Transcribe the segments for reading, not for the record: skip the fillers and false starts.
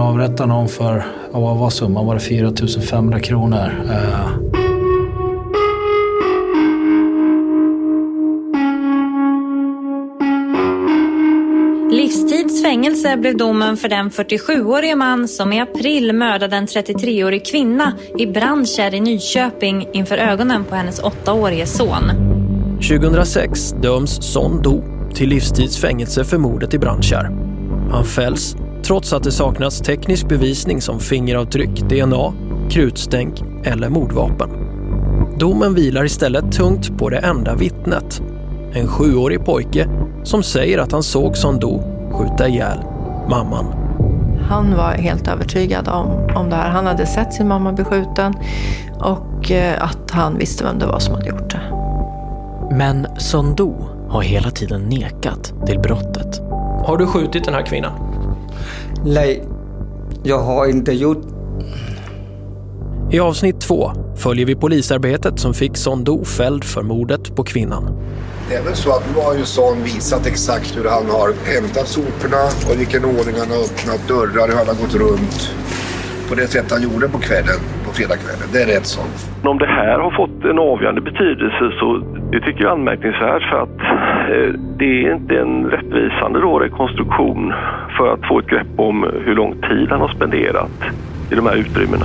avrätta någon för, vad var summan? Var det 4 500 kronor? Livstidsfängelse blev domen för den 47-årige man som i april mördade en 33-årig kvinna i Brandkärr i Nyköping inför ögonen på hennes 8-årige son. 2006 döms Son Do till livstidsfängelse för mordet i Brandkärr. Han fälls trots att det saknas teknisk bevisning som fingeravtryck, DNA, krutstänk eller mordvapen. Domen vilar istället tungt på det enda vittnet. En 7-årig pojke som säger att han såg Son Do skjuta ihjäl mamman. Han var helt övertygad om det här. Han hade sett sin mamma bli skjuten och att han visste vem det var som hade gjort det. Men Son Do har hela tiden nekat till brottet. Har du skjutit den här kvinnan? Nej, jag har inte gjort. I avsnitt 2 följer vi polisarbetet som fick Son Do fälld för mordet på kvinnan. Det är väl så att nu har ju Son visat exakt hur han har hämtat soporna och vilken ordning han har öppnat dörrar, hur han har gått runt. På det sätt han gjorde på kvällen, på fredagskvällen. Det är rätt sånt. Om det här har fått en avgörande betydelse så det tycker jag är anmärkningsvärt för att det är inte en rättvisande rekonstruktion för att få ett grepp om hur lång tid han har spenderat i de här utrymmena.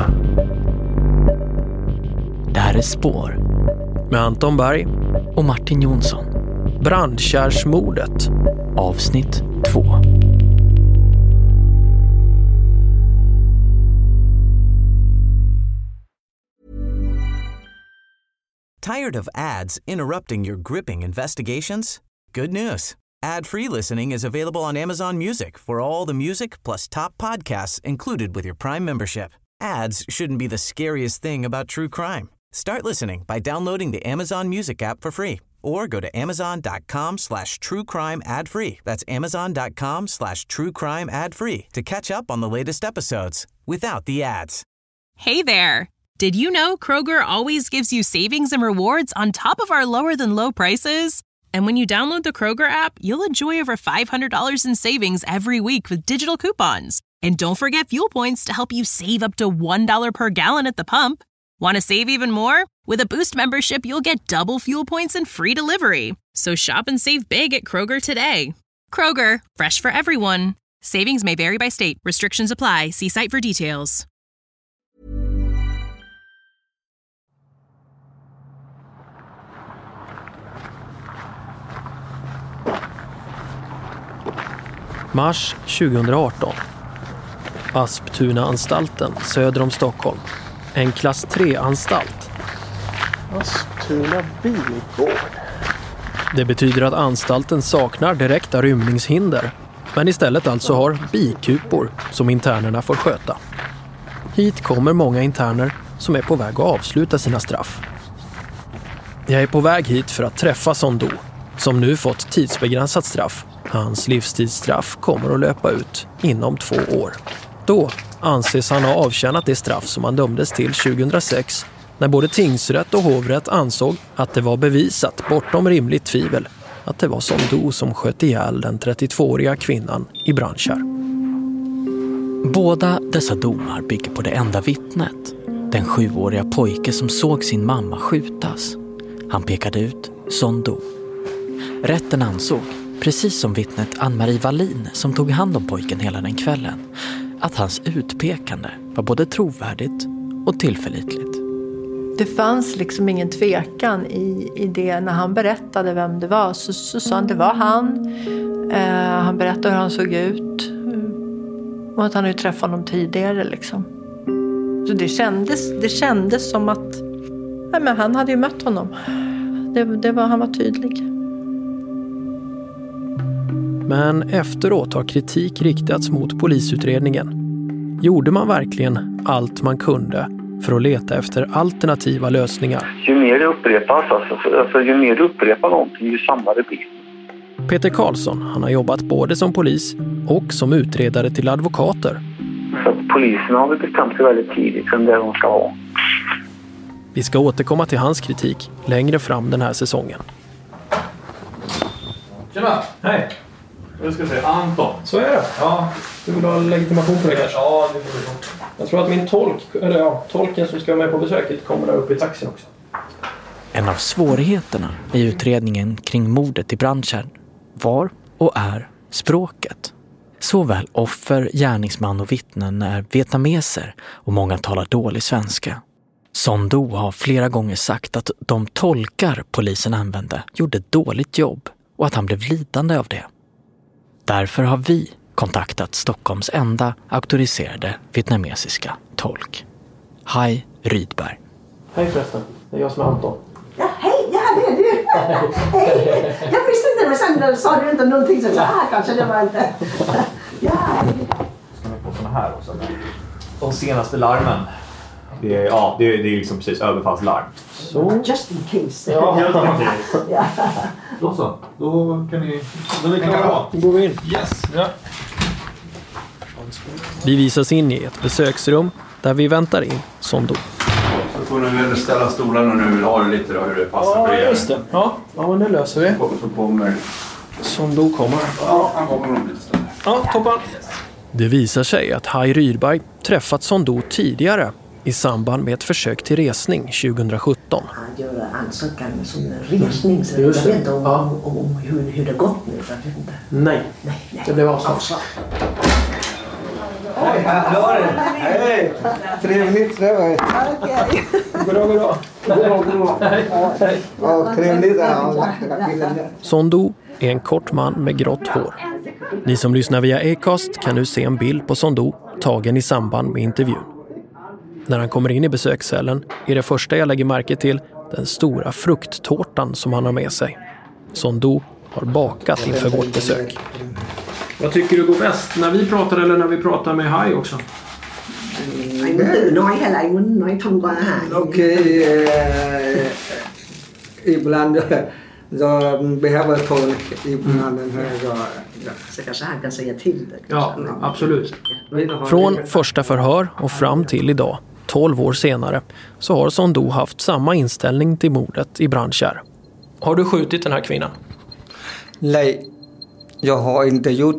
Det här är Spår med Anton Berg och Martin Jonsson. Brandkärrsmordet. Avsnitt 2. Tired of ads interrupting your gripping investigations? Good news. Ad-free listening is available on Amazon Music for all the music plus top podcasts included with your Prime membership. Ads shouldn't be the scariest thing about true crime. Start listening by downloading the Amazon Music app for free or go to amazon.com/truecrime ad-free. That's amazon.com/truecrime ad-free to catch up on the latest episodes without the ads. Hey there. Did you know Kroger always gives you savings and rewards on top of our lower-than-low prices? And when you download the Kroger app, you'll enjoy over $500 in savings every week with digital coupons. And don't forget fuel points to help you save up to $1 per gallon at the pump. Want to save even more? With a Boost membership, you'll get double fuel points and free delivery. So shop and save big at Kroger today. Kroger, fresh for everyone. Savings may vary by state. Restrictions apply. See site for details. Mars 2018. Asptuna-anstalten söder om Stockholm. En klass 3-anstalt. Asptuna bilgård. Det betyder att anstalten saknar direkta rymningshinder, men istället alltså har bikupor som internerna får sköta. Hit kommer många interner som är på väg att avsluta sina straff. Jag är på väg hit för att träffa Son Do, som nu fått tidsbegränsat straff. Hans livstidsstraff kommer att löpa ut inom 2 år. Då anses han ha avtjänat det straff som han dömdes till 2006 när både tingsrätt och hovrätt ansåg att det var bevisat bortom rimligt tvivel att det var Son Do som sköt ihjäl den 32-åriga kvinnan i Brandkärr. Båda dessa domar bygger på det enda vittnet, den 7-åriga pojke som såg sin mamma skjutas. Han pekade ut Son Do. Rätten ansåg, precis som vittnet Ann-Marie Wallin som tog hand om pojken hela den kvällen, att hans utpekande var både trovärdigt och tillförlitligt. Det fanns liksom ingen tvekan i det. När han berättade vem det var så sa han det var han. Han berättade hur han såg ut och att han hade träffat honom tidigare liksom. Så det kändes som att men han hade ju mött honom. Han var tydlig. Men efteråt har kritik riktats mot polisutredningen. Gjorde man verkligen allt man kunde för att leta efter alternativa lösningar? Ju mer det upprepas, alltså ju mer du upprepar någonting, ju samma det blir. Peter Karlsson, han har jobbat både som polis och som utredare till advokater. Så polisen har väl bestämt sig väldigt tidigt vem det är de ska ha. Vi ska återkomma till hans kritik längre fram den här säsongen. Tjena, hej. Jag ska säga Anton. Så är det. Ja. Du vill ha legitimation på det kanske? Ja, det får vi. Jag tror att min tolken som ska med på besöket kommer där uppe i taxin också. En av svårigheterna i utredningen kring mordet i Brandkärr var och är språket. Såväl offer, gärningsman och vittnen är vietnameser och många talar dålig svenska. Son Do har flera gånger sagt att de tolkar polisen använde gjorde ett dåligt jobb och att han blev lidande av det. Därför har vi kontaktat Stockholms enda auktoriserade vietnamesiska tolk. Hai Rydberg. Hej förresten, det är jag som är Anton. Ja, hej, ja det är du. Hej. Jag visste inte, men sen sa du inte någonting så kanske det var inte. Ja. Ska vi på såna här också? De senaste larmen. Det är liksom precis överfallslarm. Så. Just in case. Ja, just in case. Ja. Då så. Då kan ni... Då är vi klara. Då går vi in. Yes. Ja. Vi visas in i ett besöksrum där vi väntar in Son Do. Så får ni väl ställa stolarna nu. Ha det lite då, hur det passar för er. Ja, just det. Ja, men det löser vi. Så kommer... Son Do kommer. Ja, han kommer nog lite stund. Ja, toppen. Det visar sig att Hai Rydberg träffat Son Do tidigare i samband med ett försök till resning 2017. Han gör ansökan som resning, så jag vet inte om hur det gått nu. Nej, det blev avslag. Hej! Trevligt, trevligt. Okej. Goddag. Hej. Trevligt. Son Do är en kort man med grått hår. Ni som lyssnar via Acast kan nu se en bild på Son Do tagen i samband med intervjun. När han kommer in i besökscellen är det första jag lägger märke till den stora frukttårtan som han har med sig. Son Do har bakat inför vårt besök. Vad tycker du går bäst? När vi pratar eller när vi pratar med Hai också? Anh muốn tự nói hay là anh muốn nói thông qua Hai? Okej, ibland så behöver tolk ibland Så kanske han kan säga till det. Ja, absolut. Från första förhör och fram till idag, 12 år senare, så har Son Do haft samma inställning till mordet i Brandkärr. Har du skjutit den här kvinnan? Nej, jag har inte gjort.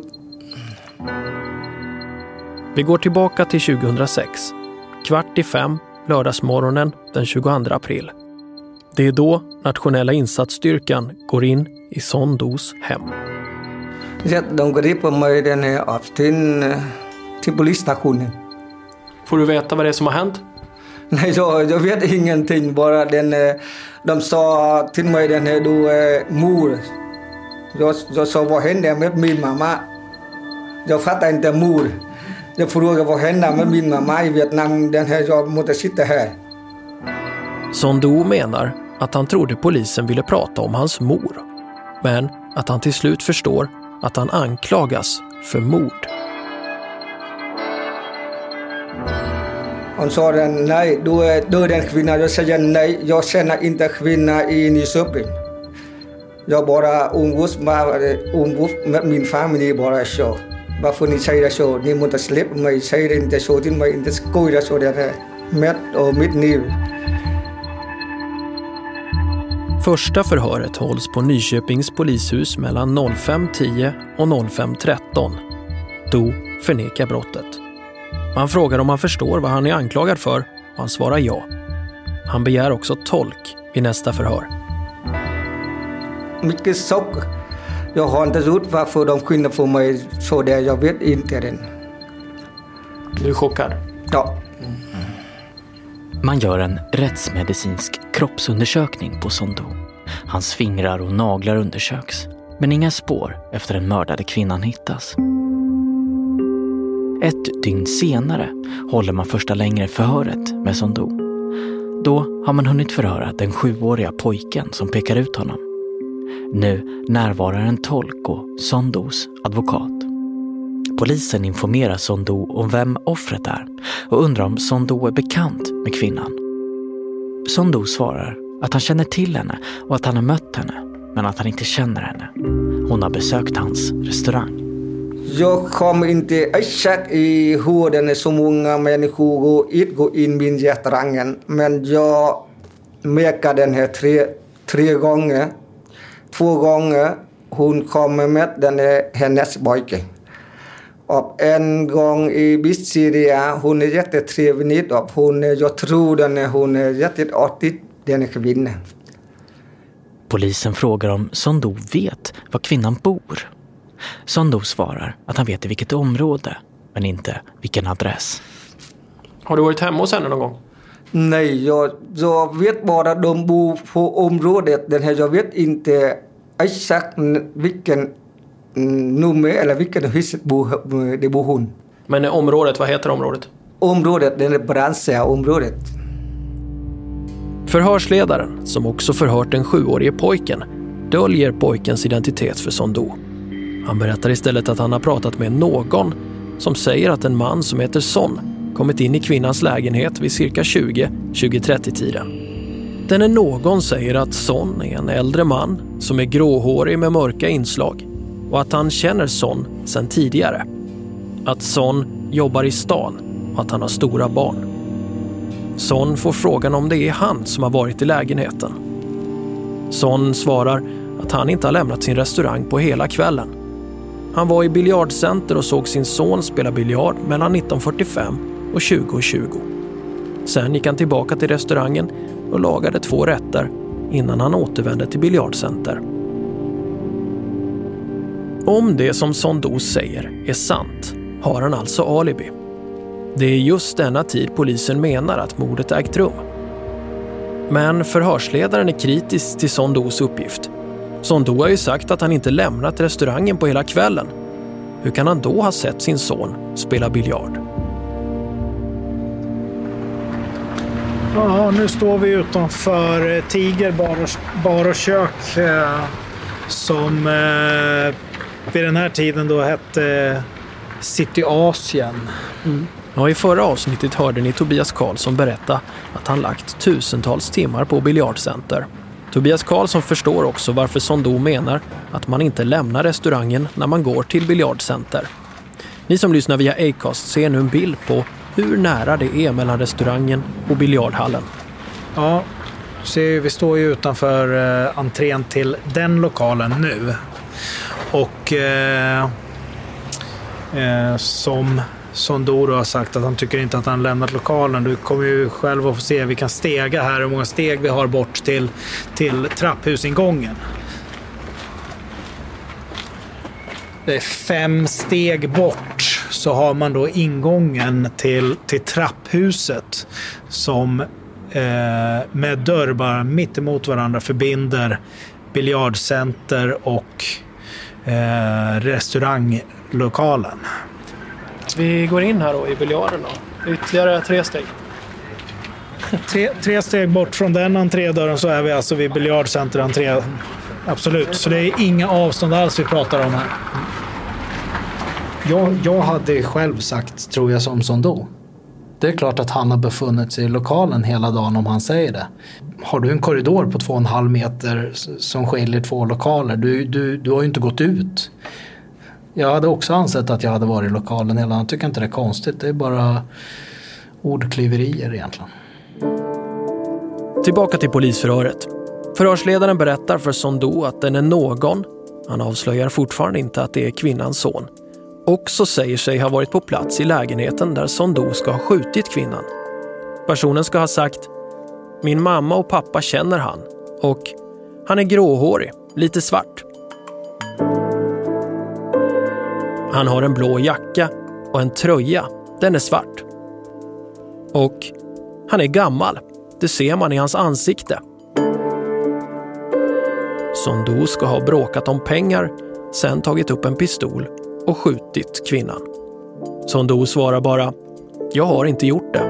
Vi går tillbaka till 2006. 4:45, lördagsmorgonen den 22 april. Det är då nationella insatsstyrkan går in i Son Dos hem. De griper mig den här aften till polisstationen. Får du veta vad det är som har hänt? Nej, jag vet ingenting. Bara de sa till mig den här du är mor. Jag sa vad hände med min mamma? Jag fattar inte mor. Jag frågade vad hände med min mamma i Vietnam. Den här jag måste sitta här. Son Do menar att han trodde polisen ville prata om hans mor. Men att han till slut förstår att han anklagas för mord. Han sa nej, du är den kvinna. Jag säger nej, jag känner inte kvinna i Nyköping. Jag bara umgås med min familj bara så. Varför ni säger så? Ni måste släppa mig. Säger inte så till mig. Inte skoja så där med och mitt liv. Första förhöret hålls på Nyköpings polishus mellan 05:10 och 05:13. Do förnekar brottet. Man frågar om han förstår vad han är anklagad för och han svarar ja. Han begär också tolk vid nästa förhör. Mycket chock. Jag har inte gjort varför de kunde få mig så där. Jag vet inte den. Du är chockad? Ja. Man gör en rättsmedicinsk kroppsundersökning på Son Do. Hans fingrar och naglar undersöks, men inga spår efter den mördade kvinnan hittas. Ett dygn senare håller man första längre förhöret med Son Do. Då har man hunnit förhöra den 7-åriga pojken som pekar ut honom. Nu närvarar en tolk och Son Dos advokat. Polisen informerar Son Do om vem offret är och undrar om Son Do är bekant med kvinnan. Son Do svarar att han känner till henne och att han har mött henne, men att han inte känner henne. Hon har besökt hans restaurang. Jag kommer inte exakt i hur den är så många människor går in i restaurangen, men jag märker den här tre gånger. 2 gånger hon kommer med den är hennes pojke. Och en gång i Bissiria, hon är jättetrevlig. Och jag tror hon är jätteartig, den kvinnan. Polisen frågar om Sondo vet var kvinnan bor. Sondo svarar att han vet i vilket område, men inte vilken adress. Har du varit hemma hos henne någon gång? Nej, jag vet bara att de bor på området. Jag vet inte exakt vilken nummer eller vilken hus det bor hon. Men området, vad heter området? Området, den är Brandsjö-området. Förhörsledaren, som också förhört den 7-årige pojken, döljer pojkens identitet för Sondo. Han berättar istället att han har pratat med någon som säger att en man som heter Son kommit in i kvinnans lägenhet vid cirka 20-30-tiden. Denne någon säger att Son är en äldre man som är gråhårig med mörka inslag och att han känner Son sedan tidigare. Att Son jobbar i stan och att han har stora barn. Son får frågan om det är han som har varit i lägenheten. Son svarar att han inte har lämnat sin restaurang på hela kvällen. Han var i biljardcenter och såg sin son spela biljard mellan 19:45 och 20:20. Sen gick han tillbaka till restaurangen och lagade 2 rätter innan han återvände till biljardcenter. Om det som Sondo säger är sant har han alltså alibi. Det är just denna tid polisen menar att mordet ägt rum. Men förhörsledaren är kritisk till Sondos uppgift. Sondo har ju sagt att han inte lämnat restaurangen på hela kvällen. Hur kan han då ha sett sin son spela biljard? Ja, nu står vi utanför Tiger bar och kök som vid den här tiden då hette City Asien. Ja, i förra avsnittet hörde ni Tobias Karlsson berätta att han lagt tusentals timmar på biljardcenter. Tobias Karlsson förstår också varför Sondo menar att man inte lämnar restaurangen när man går till biljardcenter. Ni som lyssnar via Acast ser nu en bild på hur nära det är mellan restaurangen och biljardhallen. Ja, vi står ju utanför entrén till den lokalen nu. Och som Sondo har sagt att han tycker inte att han lämnat lokalen. Du kommer ju själv att få se vilka stega här, hur många steg vi har bort till trapphusingången. Det är 5 steg bort så har man då ingången till trapphuset som med dörr bara mitt emot varandra förbinder biljardcenter och restauranglokalen. Vi går in här då i biljarden då. Ytterligare 3 steg. 3 steg bort från den entrédörren så är vi alltså vid biljardcenter entré. Absolut, så det är inga avstånd alls vi pratar om här. Jag hade själv sagt, tror jag, som Sondo. Det är klart att han har befunnit sig i lokalen hela dagen om han säger det. Har du en korridor på 2,5 meter som skiljer 2 lokaler, du har ju inte gått ut. Jag hade också ansett att jag hade varit i lokalen hela dagen. Jag tycker inte det är konstigt, det är bara ordkliverier egentligen. Tillbaka till polisförhöret. Förhörsledaren berättar för Sondo att den är någon, han avslöjar fortfarande inte att det är kvinnans son, också säger sig ha varit på plats i lägenheten där Sondo ska ha skjutit kvinnan. Personen ska ha sagt: min mamma och pappa känner han, och han är gråhårig, lite svart. Han har en blå jacka och en tröja, den är svart. Och han är gammal, det ser man i hans ansikte. Sondo ska ha bråkat om pengar, sen tagit upp en pistol och skjutit kvinnan. Sondo svarar bara: jag har inte gjort det.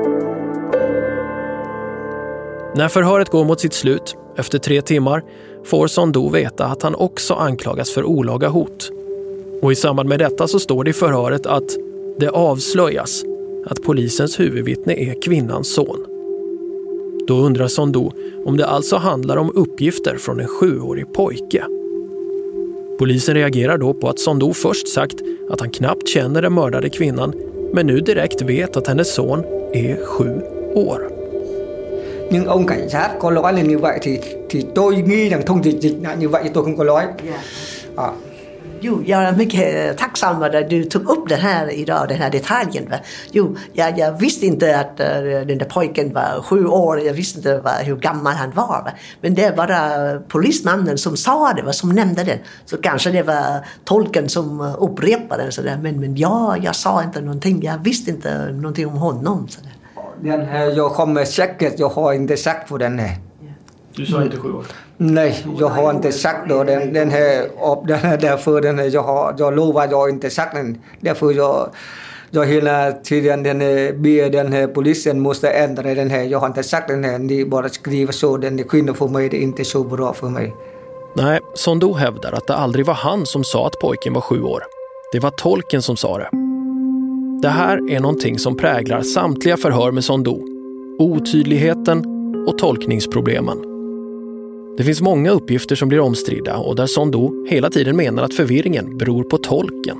När förhöret går mot sitt slut, efter 3 timmar, får Sondo veta att han också anklagas för olaga hot. Och i samband med detta så står det i förhöret att det avslöjas att polisens huvudvittne är kvinnans son. Då undrar Sondo om det alltså handlar om uppgifter från en 7-årig pojke. Polisen reagerar då på att Sondo först sagt att han knappt känner den mördade kvinnan, men nu direkt vet att hennes son är 7 år. Nhưng ông cảnh sát có nói là như vậy thì tôi nghi rằng thông dịch là như vậy, tôi không có nói. Jo, jag är mycket tacksam att du tog upp det här idag, den här detaljen. Va? Jo, jag visste inte att den där pojken var 7 år, jag visste inte hur gammal han var. Va? Men det är bara polismannen som sa det, som nämnde det. Så kanske det var tolken som upprepade det. Sådär. Men jag sa inte någonting, jag visste inte någonting om honom. Sådär. Den här, jag kommer säkert, jag har inte sagt på den här. Du sa inte 7 år? Nej, jag har inte sagt då den här därför den här, jag lovar jag inte sagt den. Därför jag hela tiden ber den här polisen måste ändra den här. Jag har inte sagt den här, ni bara skriver så, den är skillnad för mig, det är inte så bra för mig. Nej, Son-Do hävdar att det aldrig var han som sa att pojken var 7 år. Det var tolken som sa det. Det här är någonting som präglar samtliga förhör med Son-Do. Otydligheten och tolkningsproblemen. Det finns många uppgifter som blir omstridda och där Son-Do hela tiden menar att förvirringen beror på tolken.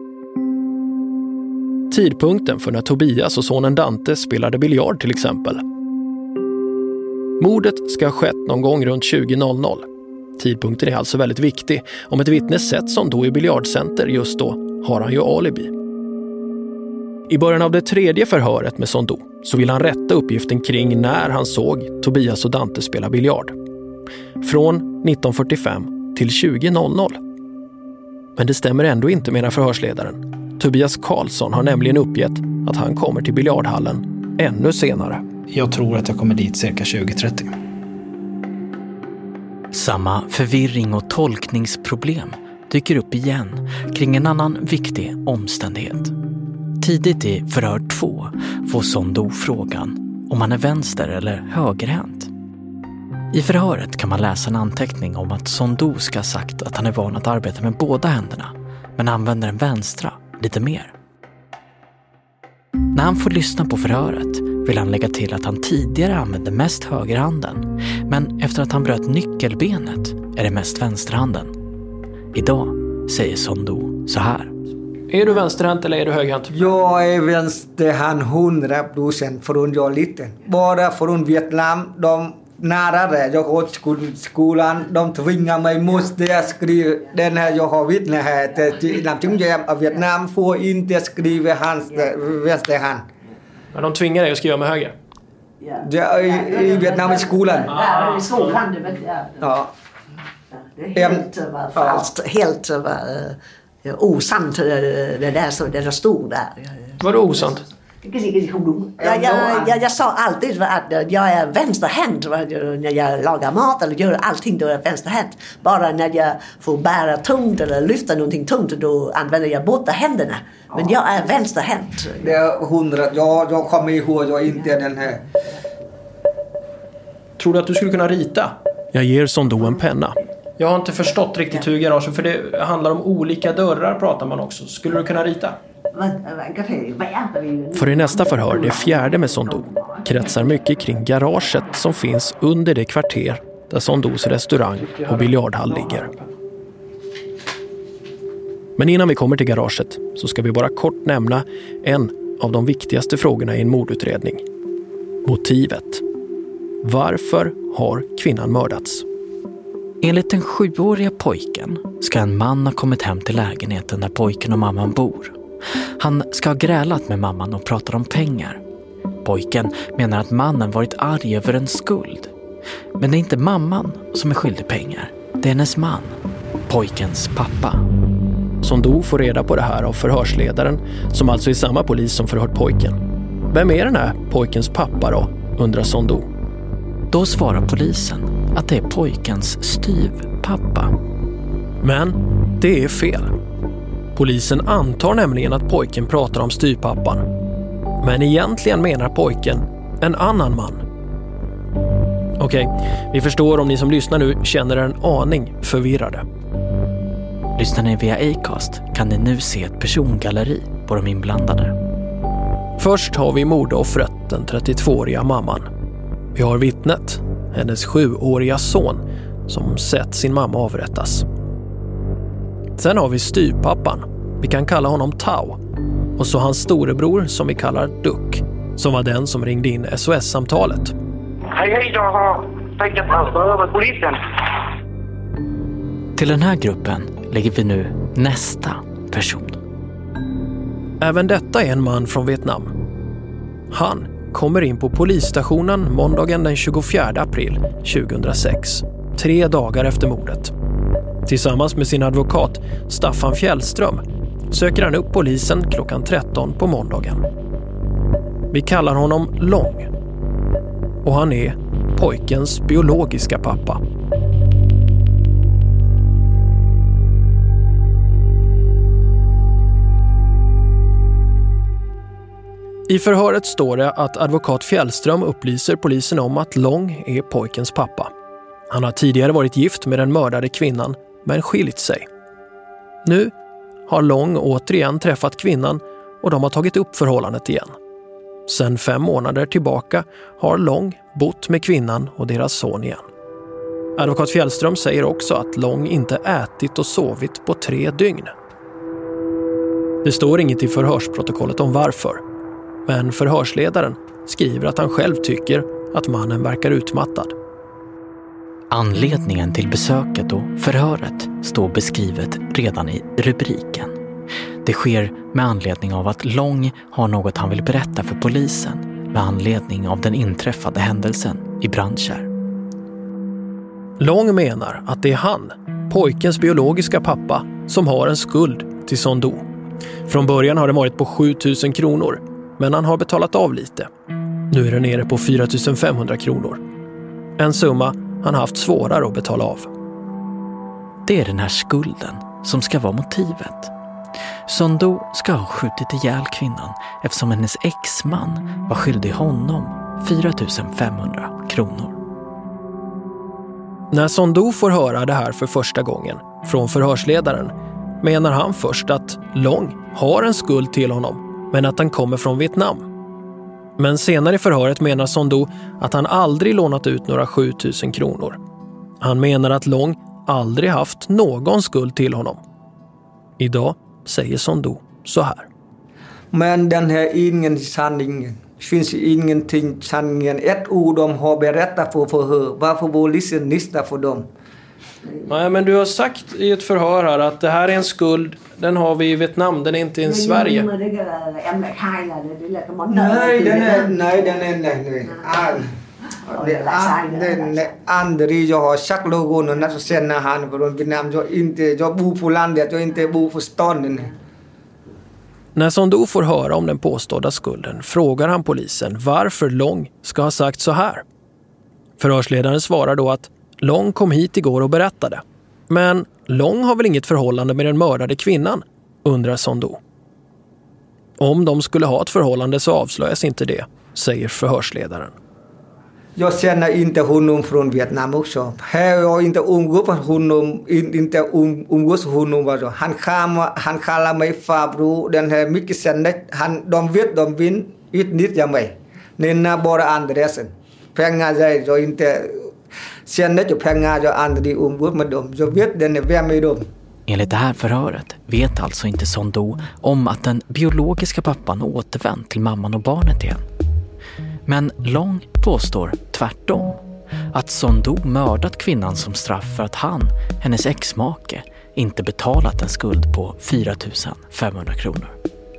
Tidpunkten för när Tobias och sonen Dante spelade biljard till exempel. Mordet ska ha skett någon gång runt 20:00. Tidpunkten är alltså väldigt viktig. Om ett vittne sett Son-Do i biljardcenter just då har han ju alibi. I början av det 3:e förhöret med Son-Do så vill han rätta uppgiften kring när han såg Tobias och Dante spela biljard. Från 1945 till 20:00. Men det stämmer ändå inte, menar förhörsledaren. Tobias Karlsson har nämligen uppgett att han kommer till biljardhallen ännu senare. Jag tror att jag kommer dit cirka 20:30. Samma förvirring och tolkningsproblem dyker upp igen kring en annan viktig omständighet. Tidigt i förhör 2 får Son-Do frågan om han är vänster- eller högerhänt. I förhöret kan man läsa en anteckning om att Son-Do ska ha sagt att han är van att arbeta med båda händerna, men använder den vänstra lite mer. När han får lyssna på förhöret vill han lägga till att han tidigare använde mest högerhanden, men efter att han bröt nyckelbenet är det mest vänsterhanden. Idag säger Son-Do så här. Är du vänsterhänt eller är du högerhänt? Jag är vänsterhand 100% från jag är liten. Bara från Vietnam, de nära det. Jag går till skolan, de tvingar mig, måste jag skriva den här, jag har vittne här till Namchungjam av Vietnam får inte skriva hans vänsterhand. Men de tvingar dig att skriva med höger? Ja, i Vietnam i skolan. Ja, i skolan, det vet jag. Ja. Det är helt falskt, helt osant det där som det stod där. Var det osant? Jag sa alltid att jag är vänsterhänt när jag lagar mat eller gör allting, då är jag vänsterhänt. Bara när jag får bära tungt eller lyfta någonting tungt, då använder jag båda händerna. Men jag är vänsterhänt. Det är 100, jag kommer ihåg, jag är inte den här. Tror du att du skulle kunna rita? Jag ger Son-Do en penna. Jag har inte förstått riktigt hur garaget, för det handlar om olika dörrar pratar man också. Skulle du kunna rita? För i nästa förhör, det 4:e med Son-Do, kretsar mycket kring garaget som finns under det kvarter där Son-Dos restaurang och biljardhall ligger. Men innan vi kommer till garaget så ska vi bara kort nämna en av de viktigaste frågorna i en mordutredning. Motivet. Varför har kvinnan mördats? Enligt den 7-åriga pojken ska en man ha kommit hem till lägenheten där pojken och mamman bor. Han ska ha grälat med mamman och pratat om pengar. Pojken menar att mannen varit arg över en skuld. Men det är inte mamman som är skyldig pengar. Det är hennes man, pojkens pappa. Son-Do får reda på det här av förhörsledaren, som alltså är samma polis som förhört pojken. Vem är den här pojkens pappa då, undrar Son-Do. Då svarar polisen att det är pojkens styvpappa. Men det är fel. Polisen antar nämligen att pojken pratar om styvpappan. Men egentligen menar pojken en annan man. Okej, vi förstår om ni som lyssnar nu känner en aning förvirrade. Lyssnar ni via Acast kan ni nu se ett persongalleri på de inblandade. Först har vi mordoffret, den 32-åriga mamman. Vi har vittnet, hennes 7-åriga son, som sett sin mamma avrättas. Sen har vi styvpappan, vi kan kalla honom Tao. Och så hans storebror som vi kallar Duck, som var den som ringde in SOS-samtalet. Hej, jag har tänkt att över polisen. Till den här gruppen lägger vi nu nästa person. Även detta är en man från Vietnam. Han kommer in på polisstationen måndagen den 24 april 2006, 3 dagar efter mordet. Tillsammans med sin advokat Staffan Fjällström söker han upp polisen klockan 13 på måndagen. Vi kallar honom Long. Och han är pojkens biologiska pappa. I förhöret står det att advokat Fjällström upplyser polisen om att Long är pojkens pappa. Han har tidigare varit gift med den mördade kvinnan men skilt sig. Nu har Long återigen träffat kvinnan och de har tagit upp förhållandet igen. Sedan 5 månader tillbaka har Long bott med kvinnan och deras son igen. Advokat Fjällström säger också att Long inte ätit och sovit på 3 dygn. Det står inget i förhörsprotokollet om varför. Men förhörsledaren skriver att han själv tycker att mannen verkar utmattad. Anledningen till besöket och förhöret står beskrivet redan i rubriken. Det sker med anledning av att Long har något han vill berätta för polisen med anledning av den inträffade händelsen i Brandkärr. Long menar att det är han, pojkens biologiska pappa, som har en skuld till Son Do. Från början har det varit på 7 000 kronor, men han har betalat av lite. Nu är det nere på 4 500 kronor. En summa han haft svårare att betala av. Det är den här skulden som ska vara motivet. Son Do ska ha skjutit ihjäl kvinnan eftersom hennes exman var skyldig honom 4 500 kronor. När Son Do får höra det här för första gången från förhörsledaren menar han först att Long har en skuld till honom men att han kommer från Vietnam. Men senare i förhöret menar Son Do att han aldrig lånat ut några 7 000 kronor. Han menar att Long aldrig haft någon skuld till honom. Idag säger Son Do så här. Men den här ingen sanningen. Det finns ingenting sanningen. Ett ord de har berättat för förhör. Varför polisen lyssnar för dem? Nej, men du har sagt i ett förhör här att det här är en skuld. Den har vi i Vietnam, den är inte i Sverige. Nej, aldrig jag har sagt någon när så känner han från Vietnam. Jag bor på landet, jag inte bor på staden. När Son Do får höra om den påstådda skulden frågar han polisen varför Long ska ha sagt så här. Förhörsledaren svarar då att Long kom hit igår och berättade. Men Long har väl inget förhållande med den mördade kvinnan, undrar Son Do. Om de skulle ha ett förhållande så avslöjas inte det, säger förhörsledaren. Jag känner inte honom från Vietnam också. Här har jag inte umgås honom, umgås honom. Han kallar mig farbror. Den här mycket sändet. De vill utnyttja mig. Nämna bara adressen. Pengar jag inte känner ju pengar, jag aldrig umgås med dem. Jag vet vem är de. Enligt det här förhöret vet alltså inte Son Do om att den biologiska pappan återvänt till mamman och barnet igen. Men Long påstår tvärtom. Att Son Do mördat kvinnan som straff för att han, hennes exmake, inte betalat en skuld på 4 500 kronor.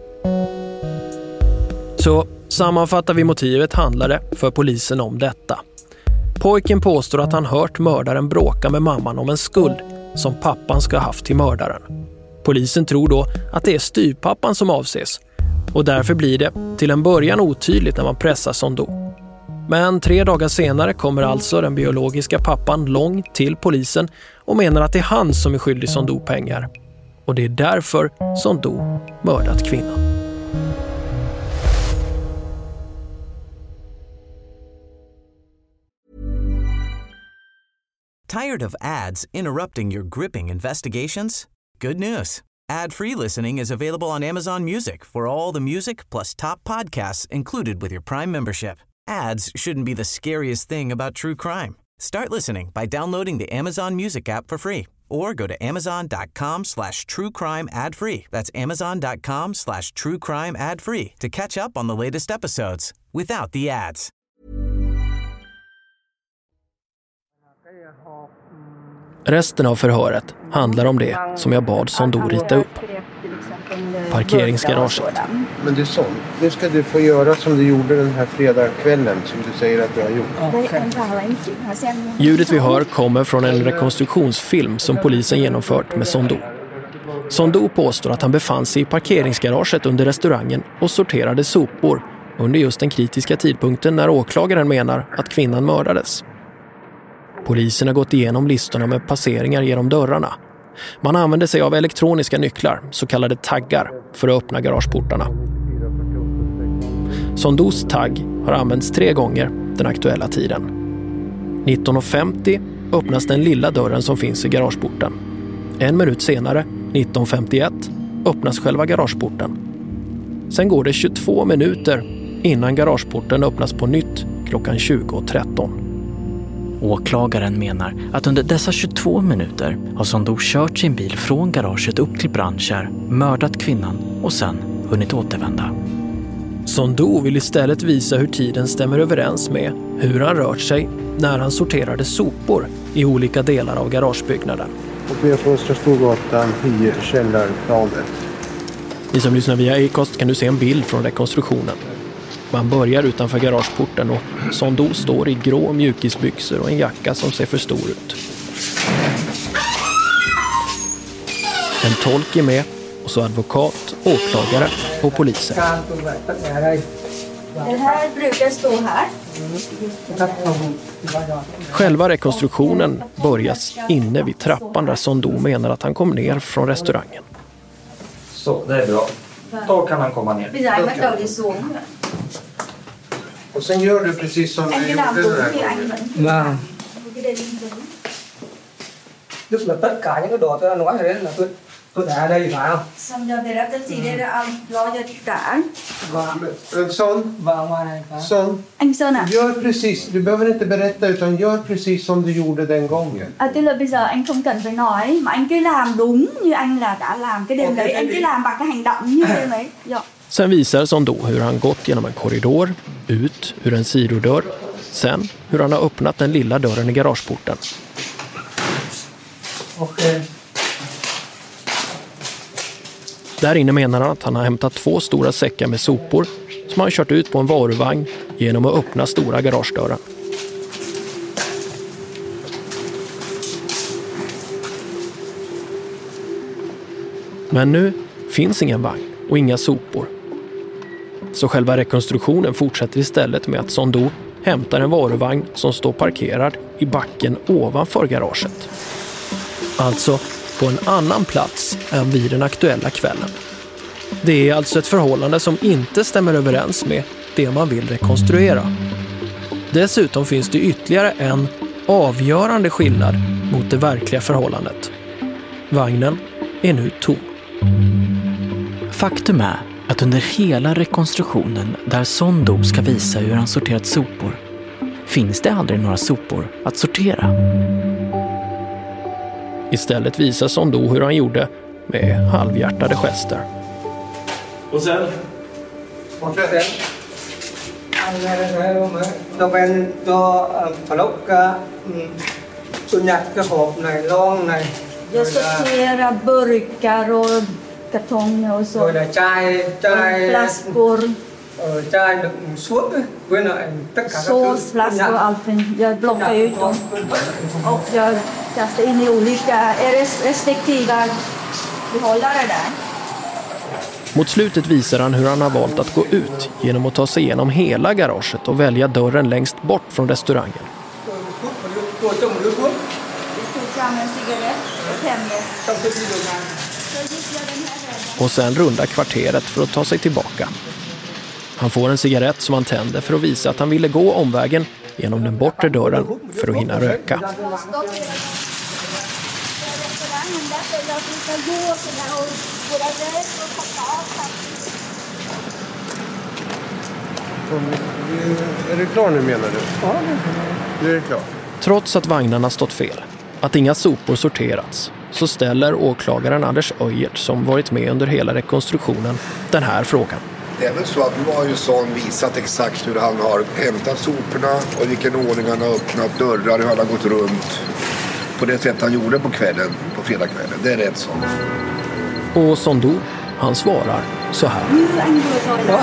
Så sammanfattar vi motivet handlade för polisen om detta. Pojken påstår att han hört mördaren bråka med mamman om en skuld som pappan ska ha haft till mördaren. Polisen tror då att det är styvpappan som avses. Och därför blir det till en början otydligt när man pressar Son Do. Men 3 dagar senare kommer alltså den biologiska pappan Long till polisen och menar att det är han som är skyldig Son Do pengar. Och det är därför Son Do mördat kvinnan. Tired of ads interrupting your gripping investigations? Good news. Ad-free listening is available on Amazon Music for all the music plus top podcasts included with your Prime membership. Ads shouldn't be the scariest thing about true crime. Start listening by downloading the Amazon Music app for free or go to amazon.com/truecrime ad-free. That's amazon.com/truecrime ad-free to catch up on the latest episodes without the ads. Resten av förhöret handlar om det som jag bad Sondou rita upp. Parkeringsgaraget. Men det är sånt. Det ska du få göra som du gjorde den här fredagskvällen som du säger att du har gjort. Ljudet vi hör kommer från en rekonstruktionsfilm som polisen genomfört med Sondou. Sondou påstår att han befann sig i parkeringsgaraget under restaurangen och sorterade sopor under just den kritiska tidpunkten när åklagaren menar att kvinnan mördades. Polisen har gått igenom listorna med passeringar genom dörrarna. Man använder sig av elektroniska nycklar, så kallade taggar, för att öppna garageportarna. Sondous tagg har använts 3 gånger den aktuella tiden. 19.50 öppnas den lilla dörren som finns i garageporten. 1 minut senare, 19.51, öppnas själva garageporten. Sen går det 22 minuter innan garageporten öppnas på nytt klockan 20.13. Åklagaren menar att under dessa 22 minuter har Sondou kört sin bil från garaget upp till Brandkärr, mördat kvinnan och sen hunnit återvända. Sondou vill istället visa hur tiden stämmer överens med hur han rört sig när han sorterade sopor i olika delar av garagebyggnaden. Och vi är på Östra Storgatan i källarplanet. Ni som lyssnar via Acast kan nu se en bild från rekonstruktionen. Man börjar utanför garageporten och Sondou står i grå mjukisbyxor och en jacka som ser för stor ut. En tolk är med och så advokat, åklagare och poliser. Det här brukar stå här. Själva rekonstruktionen börjas inne vid trappan där Sondou menar att han kom ner från restaurangen. Så, det är bra. Då kan han komma ner. Och sen gör du precis som du gjorde den här gången. Tức là tất cả những cái đồ tôi đã nói rồi đấy là tôi để ở đây phải không? Xong giờ để ra thì đây là lo cho cả. Son, Anh Sơn à? Gör precis, du behöver inte berätta utan gör precis som du gjorde den gången. Tức là bây giờ anh không cần phải nói mà anh cứ làm đúng như anh là đã làm cái đêm đấy, anh cứ làm bằng cái hành động như thế đấy. Ja. Sen visar Sondou hur han gått genom en korridor, ut ur en sidodörr, sen hur han har öppnat den lilla dörren i garageporten. Okay. Där inne menar han att han har hämtat 2 stora säckar med sopor som han kört ut på en varuvagn genom att öppna stora garagedörren. Men nu finns ingen vagn och inga sopor. Så själva rekonstruktionen fortsätter istället med att Sondou hämtar en varuvagn som står parkerad i backen ovanför garaget. Alltså på en annan plats än vid den aktuella kvällen. Det är alltså ett förhållande som inte stämmer överens med det man vill rekonstruera. Dessutom finns det ytterligare en avgörande skillnad mot det verkliga förhållandet. Vagnen är nu tom. Faktum är att under hela rekonstruktionen där Sondou ska visa hur han sorterat sopor finns det aldrig några sopor att sortera. Istället visar Sondou hur han gjorde med halvhjärtade gester. Och sen? Jag sorterar burkar och kartonger och så. Flaskor. Såsflaskor och allting. Jag blockar ut dem. Och jag kastar in i olika restriktiva behållare där. Mot slutet visar han hur han har valt att gå ut genom att ta sig igenom hela garaget och välja dörren längst bort från restaurangen. Och sen runda kvarteret för att ta sig tillbaka. Han får en cigarett som han tänder för att visa att han ville gå omvägen genom den bortre dörren för att hinna röka. Är du klar nu menar du? Ja, nu är det klart. Trots att vagnarna stått fel, att inga sopor sorterats, så ställer åklagaren Anders Öjert, som varit med under hela rekonstruktionen, den här frågan. Det är väl så att nu har ju Son visat exakt hur han har hämtat soporna och vilken ordning han har öppnat dörrar, hur han har gått runt. På det sätt han gjorde på kvällen, på fredagskvällen. Det är rätt så. Och Son Do, han svarar så här. Ja,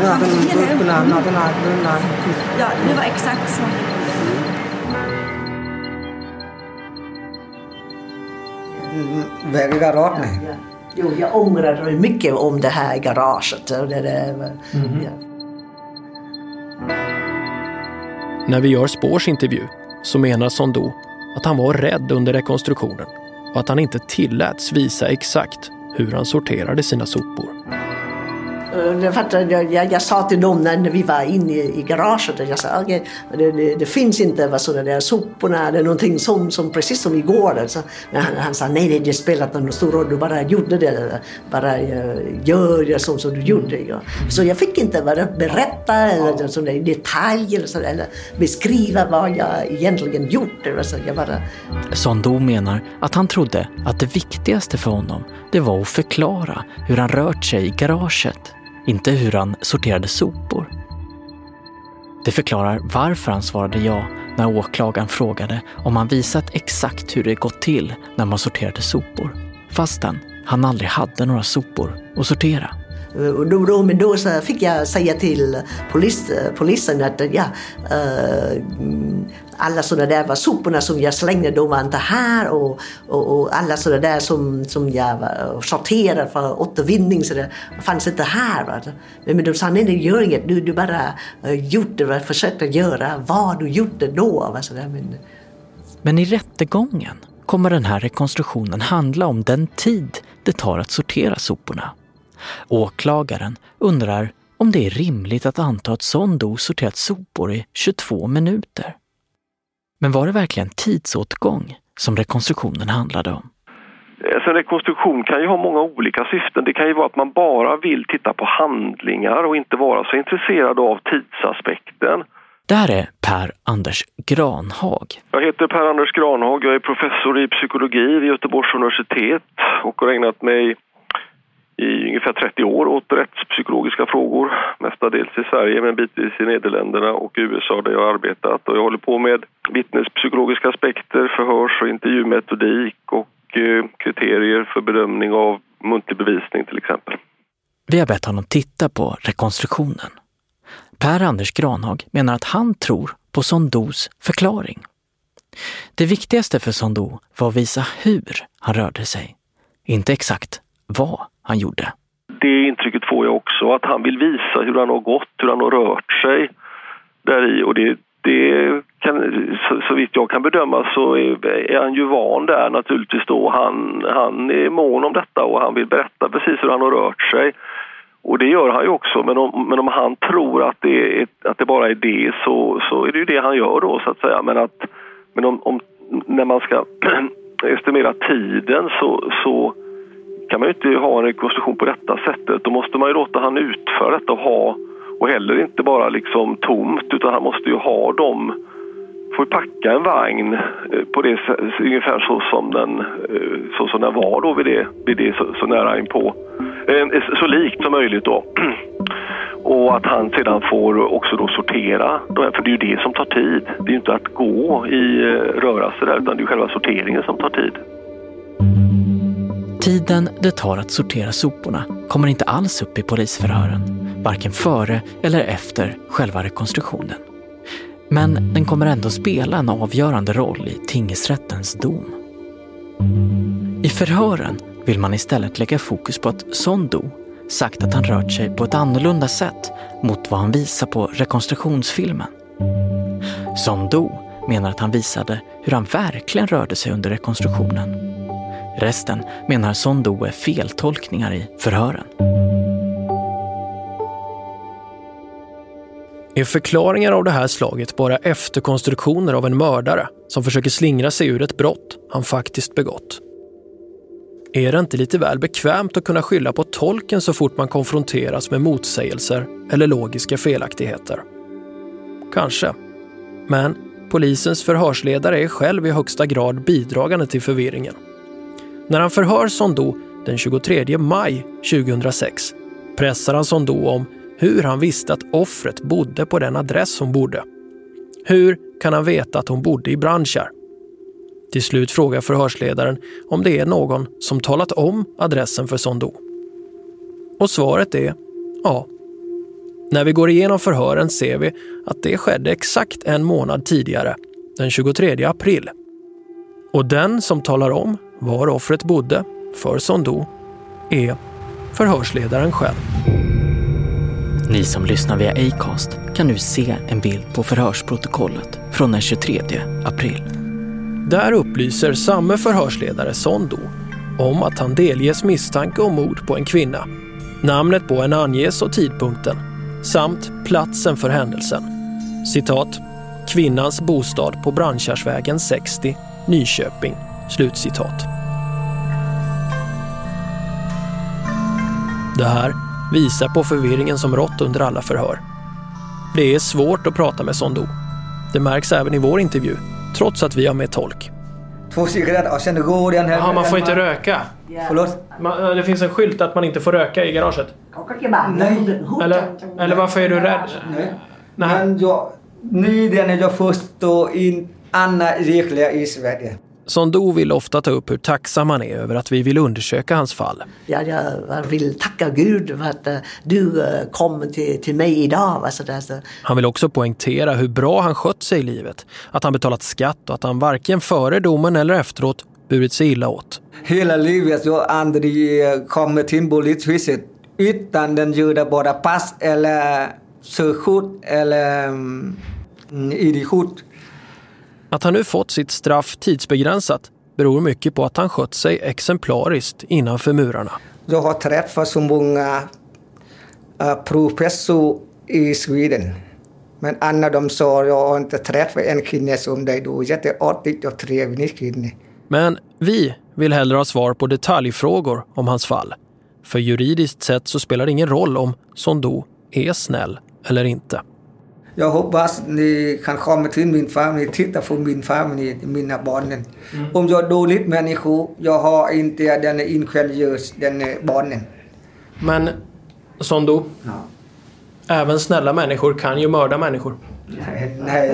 det var exakt så. Väg i garaget? Jo, jag ångrar mycket om det här garaget. När vi gör Spårs intervju så menar Son Do att han var rädd under rekonstruktionen och att han inte tilläts visa exakt hur han sorterade sina sopor. Jag sa till dem när vi var inne i garaget att jag sa okay, det finns inte sådana där soporna eller någonting som precis som igår. Alltså. Men han sa nej, det spelar någon stor roll, du bara gjorde det, bara gör det som du gjorde. Ja. Så jag fick inte bara berätta eller sådana detaljer eller beskriva vad jag egentligen gjorde. Alltså, Son Do menar att han trodde att det viktigaste för honom det var att förklara hur han rört sig i garaget. Inte hur han sorterade sopor. Det förklarar varför han svarade ja när åklagaren frågade om han visat exakt hur det gått till när man sorterade sopor. Fastän han aldrig hade några sopor att sortera. Men då så fick jag säga till polisen att alla sådana där var soporna som jag slängde, de var inte här och alla sådana där som jag sorterade för återvinning så det fanns inte här. Va? Men de sa nej, det gör inget, du bara gjorde, försökte göra vad du gjorde då. Va? Så där, Men i rättegången kommer den här rekonstruktionen handla om den tid det tar att sortera soporna. Åklagaren undrar om det är rimligt att anta att Son Do sorterat sopor i 22 minuter. Men var det verkligen tidsåtgång som rekonstruktionen handlade om? En rekonstruktion kan ju ha många olika syften. Det kan ju vara att man bara vill titta på handlingar och inte vara så intresserad av tidsaspekten. Där är Per-Anders Granhag. Jag heter Per-Anders Granhag. Jag är professor i psykologi vid Göteborgs universitet och har ägnat mig i ungefär 30 år åt rättspsykologiska frågor, mestadels i Sverige men bitvis i Nederländerna och USA där jag har arbetat. Och jag håller på med vittnespsykologiska aspekter, förhörs- och intervjumetodik och kriterier för bedömning av muntlig bevisning till exempel. Vi har bett honom titta på rekonstruktionen. Per-Anders Granhag menar att han tror på Son Dos förklaring. Det viktigaste för Son Do var att visa hur han rörde sig, inte exakt vad han gjorde. Det intrycket får jag också, att han vill visa hur han har gått, hur han har rört sig där i. Och det kan, så vitt jag kan bedöma så är han ju van där naturligtvis då. Han är mån om detta och han vill berätta precis hur han har rört sig. Och det gör han ju också, men om han tror att det bara är det så är det ju det han gör då så att säga. Men om när man ska estimera tiden så kan man ju inte ha en rekonstruktion på detta sättet. Då måste man ju låta han utföra detta och heller inte bara liksom tomt, utan han måste ju ha dem, får ju packa en vagn på det ungefär så som den var då vid det så nära inpå. Så likt som möjligt då. Och att han sedan får också då sortera de här, för det är ju det som tar tid. Det är ju inte att gå i rörelse där, utan det är själva sorteringen som tar tid. Tiden det tar att sortera soporna kommer inte alls upp i polisförhören, varken före eller efter själva rekonstruktionen. Men den kommer ändå spela en avgörande roll i tingsrättens dom. I förhören vill man istället lägga fokus på att Son Do sagt att han rört sig på ett annorlunda sätt mot vad han visar på rekonstruktionsfilmen. Son Do menar att han visade hur han verkligen rörde sig under rekonstruktionen. Resten menar Son Do är feltolkningar i förhören. Är förklaringar av det här slaget bara efterkonstruktioner av en mördare som försöker slingra sig ur ett brott han faktiskt begått? Är det inte lite väl bekvämt att kunna skylla på tolken så fort man konfronteras med motsägelser eller logiska felaktigheter? Kanske. Men polisens förhörsledare är själv i högsta grad bidragande till förvirringen. När han förhör Son Do den 23 maj 2006 pressar han Son Do om hur han visste att offret bodde på den adress hon bodde. Hur kan han veta att hon bodde i Brandkärr? Till slut frågar förhörsledaren om det är någon som talat om adressen för Son Do. Och svaret är ja. När vi går igenom förhören ser vi att det skedde exakt en månad tidigare, den 23 april. Och den som talar om var offret bodde för Son Do är förhörsledaren själv. Ni som lyssnar via Acast kan nu se en bild på förhörsprotokollet från den 23 april. Där upplyser samma förhörsledare Son Do om att han delges misstanke om mord på en kvinna. Namnet på en anges och tidpunkten samt platsen för händelsen. Citat: kvinnans bostad på Brandkärrsvägen 60, Nyköping. Slutcitat. Det här visar på förvirringen som rått under alla förhör. Det är svårt att prata med Son Do. Det märks även i vår intervju, trots att vi har med tolk. 2 cigaretter och sen går den här... Ja, man får inte röka. Förlåt? Det finns en skylt att man inte får röka i garaget. Nej. Eller varför är du rädd? Nej. Men jag förstår in andra regler i Sverige. Son Do vill ofta ta upp hur tacksam han är över att vi vill undersöka hans fall. Ja, jag vill tacka Gud för att du kom till mig idag. Han vill också poängtera hur bra han skött sig i livet. Att han betalat skatt och att han varken före domen eller efteråt burit sig illa åt. Hela livet jag aldrig kommit till polishuset utan den gjorde bara pass eller körkort eller ID-kort. Att han nu fått sitt straff tidsbegränsat beror mycket på att han skött sig exemplariskt innanför murarna. Jag har träffat så många professor i Sweden. Men Anna de sa jag har inte träffat en kvinna som dig då. Jätteartigt och trevlig kvinna. Men vi vill hellre ha svar på detaljfrågor om hans fall. För juridiskt sett så spelar det ingen roll om Son Do är snäll eller inte. Jag hoppas ni kan komma till min familj, titta på min familj, mina barnen. Om jag är dålig människa, jag har inte den ingenjörs, den barnen. Men Son Do, även snälla människor kan ju mörda människor. Nej,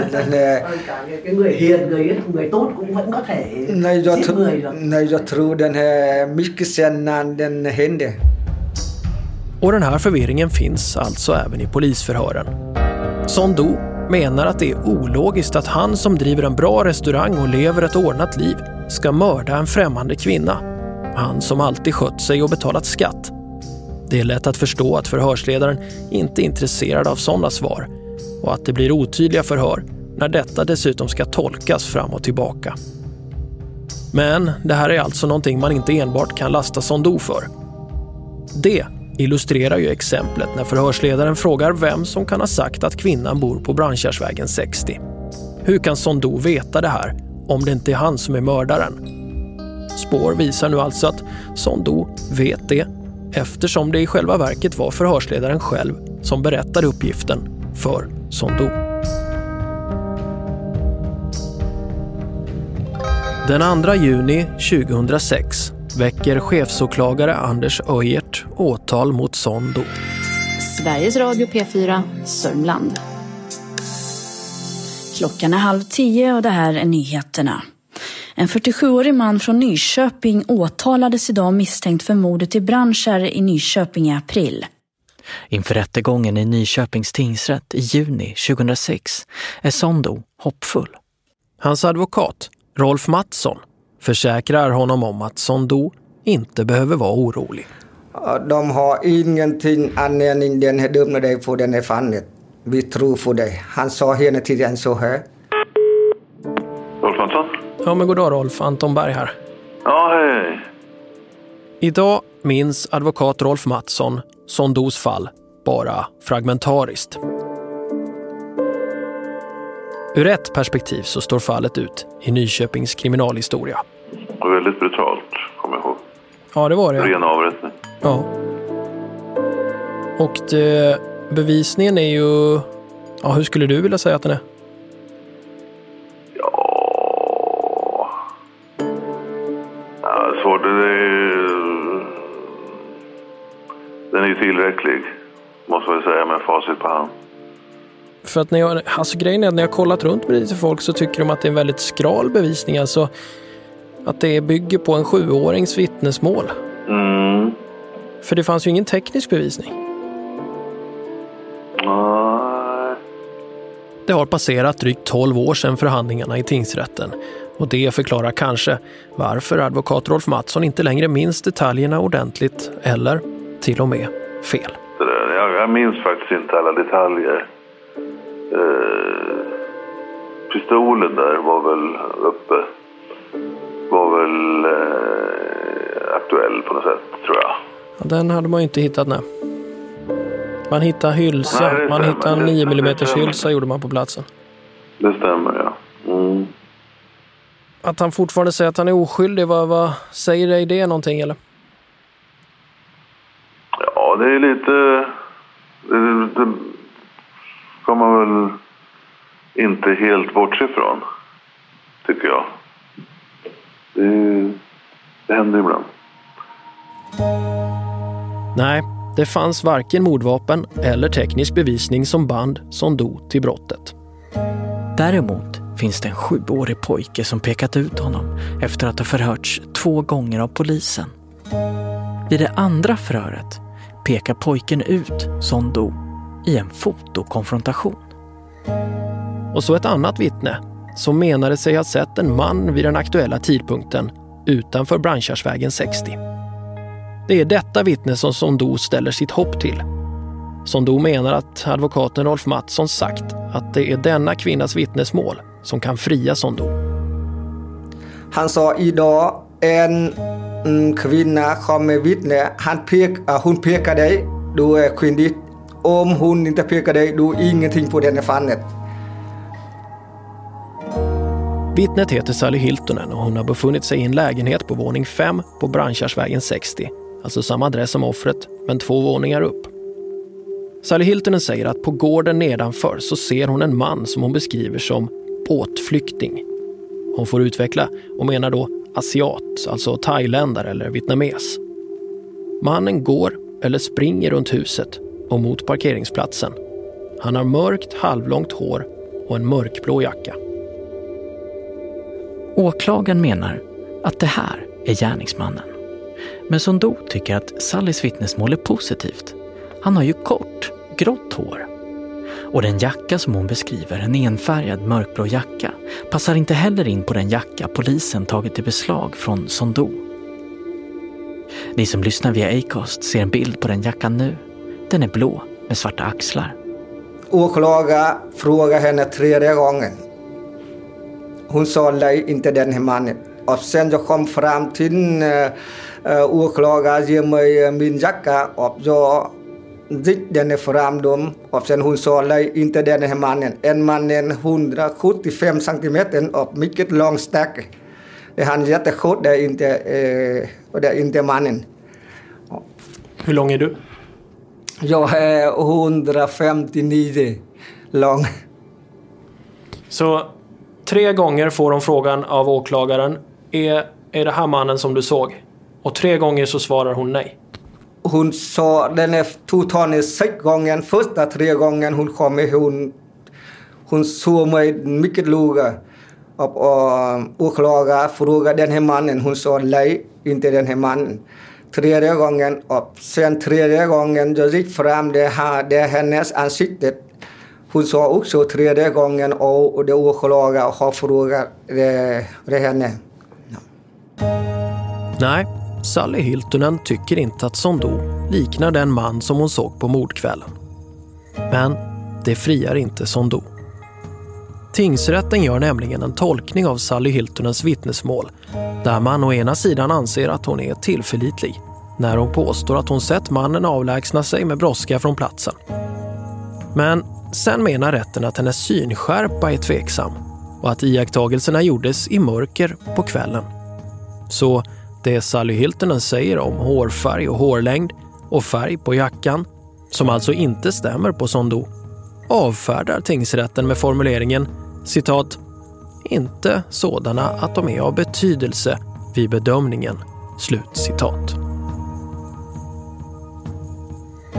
jag tror den här mycket sällan den händer. Och den här förvirringen finns alltså även i polisförhören. Son Do menar att det är ologiskt att han som driver en bra restaurang och lever ett ordnat liv ska mörda en främmande kvinna. Han som alltid skött sig och betalat skatt. Det är lätt att förstå att förhörsledaren inte är intresserad av sådana svar och att det blir otydliga förhör när detta dessutom ska tolkas fram och tillbaka. Men det här är alltså någonting man inte enbart kan lasta Son Do för. Det illustrerar ju exemplet när förhörsledaren frågar vem som kan ha sagt att kvinnan bor på Brandkärrsvägen 60. Hur kan Son Do veta det här om det inte är han som är mördaren? Spår visar nu alltså att Son Do vet det eftersom det i själva verket var förhörsledaren själv som berättade uppgiften för Son Do. Den 2 juni 2006 väcker chefsåklagare Anders Öjert åtal mot Son Do. Sveriges Radio P4, Sörmland. Klockan är 9:30 och det här är nyheterna. En 47-årig man från Nyköping åtalades idag misstänkt för mordet i Brandkärr i Nyköping i april. Inför rättegången i Nyköpings tingsrätt i juni 2006 är Son Do hoppfull. Hans advokat, Rolf Mattsson, försäkrar honom om att Son Do inte behöver vara orolig. De har ingenting anledning den här dömde dig på den här fallet. Vi tror på dig. Han sa hela tiden så här. Rolf Mattsson? Ja, men god dag Rolf. Anton Berg här. Ja, hej. Idag minns advokat Rolf Mattsson Son Dos fall bara fragmentariskt. Ur ett perspektiv så står fallet ut i Nyköpings kriminalhistoria. Och väldigt brutalt, kommer jag ihåg. Ja, det var det. Ren avrättning. Ja. Och bevisningen är ju... Ja, hur skulle du vilja säga att den är? Ja, svårt. Den är ju tillräcklig. Måste jag säga med facit på hand. För att grejen är att när jag har kollat runt med lite folk så tycker de att det är en väldigt skral bevisning. Alltså att det bygger på en 7-årings vittnesmål. Mm. För det fanns ju ingen teknisk bevisning. Nej. Det har passerat drygt 12 år sedan förhandlingarna i tingsrätten. Och det förklarar kanske varför advokat Rolf Mattsson inte längre minns detaljerna ordentligt eller till och med fel. Jag minns faktiskt inte alla detaljer. Pistolen där var väl uppe. Var väl aktuell på något sätt, tror jag. Ja, den hade man ju inte hittat nu. Man hittade hylsa. Nej, man hittade en 9 mm hylsa gjorde man på platsen. Det stämmer, ja. Mm. Att han fortfarande säger att han är oskyldig, vad säger dig det någonting eller? Ja, det är lite... Det kan man väl inte helt bortse ifrån, tycker jag. Det händer ibland. Nej, det fanns varken mordvapen eller teknisk bevisning som band Sondou till brottet. Däremot finns det en 7-årig pojke som pekat ut honom efter att ha förhörts 2 gånger av polisen. Vid det andra förhöret pekar pojken ut Sondou i en fotokonfrontation. Och så ett annat vittne som menade sig ha sett en man vid den aktuella tidpunkten utanför Brandkärrsvägen 60. Det är detta vittne som Sondou ställer sitt hopp till. Sondou menar att advokaten Rolf Mattsson sagt att det är denna kvinnas vittnesmål som kan fria Sondou. Han sa idag en kvinna kom med vittne. Hon pekar dig, du är skyldig. Om hon inte pekar dig, du är ingenting på den fallet. Vittnet heter Sally Hiltunen och hon har befunnit sig i en lägenhet på våning 5 på Brandkärrsvägen 60. Alltså samma adress som offret, men 2 våningar upp. Sally Hiltunen säger att på gården nedanför så ser hon en man som hon beskriver som båtflykting. Hon får utveckla och menar då asiat, alltså thailändare eller vietnames. Mannen går eller springer runt huset och mot parkeringsplatsen. Han har mörkt halvlångt hår och en mörkblå jacka. Åklagaren menar att det här är gärningsmannen. Men Sondou tycker att Sallys vittnesmål är positivt. Han har ju kort, grått hår. Och den jacka som hon beskriver, en enfärgad mörkblå jacka, passar inte heller in på den jacka polisen tagit i beslag från Sondou. Ni som lyssnar via Acast ser en bild på den jackan nu. Den är blå med svarta axlar. Åklagaren frågade henne 3:e gången. Hon sa nej, inte den här mannen. Och sen jag kom fram till åklagaren ger mig min jacka och jag gick den fram dem. Och sen hon sa nej, inte den här mannen. En mannen 175 centimeter och mycket lång stack. Det är han jättekort, det är inte mannen. Hur lång är du? Jag är 159 lång. Så 3 gånger får de frågan av åklagaren, är det här mannen som du såg? Och 3 gånger så svarar hon nej. Hon sa den är totalt 6 gånger. Första 3 gånger hon kom med, hon såg mig mycket låga. Och åklagaren frågade den här mannen. Hon sa nej, inte den här mannen. 3:e gången och sen 3:e gången jag gick fram det är hennes ansikte. Hon sa också 3:e gången och det åklagaren har frågat det henne. Ja. Nej, Sally Hiltunen tycker inte att Sondou liknar den man som hon såg på mordkvällen. Men det friar inte Sondou. Tingsrätten gör nämligen en tolkning av Sally Hiltunens vittnesmål där man å ena sidan anser att hon är tillförlitlig när hon påstår att hon sett mannen avlägsna sig med brådska från platsen. Men sen menar rätten att hennes synskärpa är tveksam och att iakttagelserna gjordes i mörker på kvällen. Så det Sally Hiltunen säger om hårfärg och hårlängd och färg på jackan, som alltså inte stämmer på Sondou, avfärdar tingsrätten med formuleringen citat, inte sådana att de är av betydelse vid bedömningen, slut citat.